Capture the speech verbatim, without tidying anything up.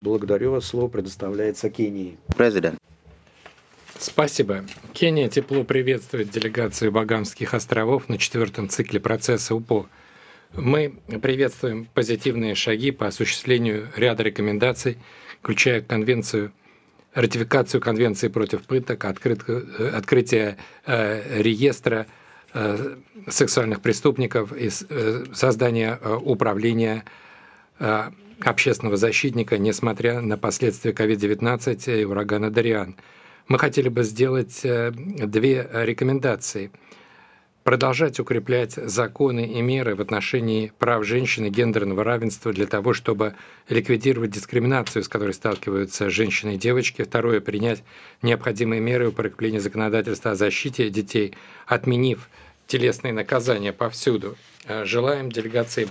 Благодарю вас. Слово предоставляется Кении. President. Спасибо. Кения тепло приветствует делегацию Багамских островов на четвертом цикле процесса УПО. Мы приветствуем позитивные шаги по осуществлению ряда рекомендаций, включая конвенцию, ратификацию Конвенции против пыток, открыт, открытие э, реестра э, сексуальных преступников и э, создание э, управления э, общественного защитника, несмотря на последствия ковид девятнадцать и урагана Дариан. Мы хотели бы сделать э, две рекомендации. Продолжать укреплять законы и меры в отношении прав женщин и гендерного равенства для того, чтобы ликвидировать дискриминацию, с которой сталкиваются женщины и девочки. Второе, принять необходимые меры по укреплению законодательства о защите детей, отменив телесные наказания повсюду. Желаем делегации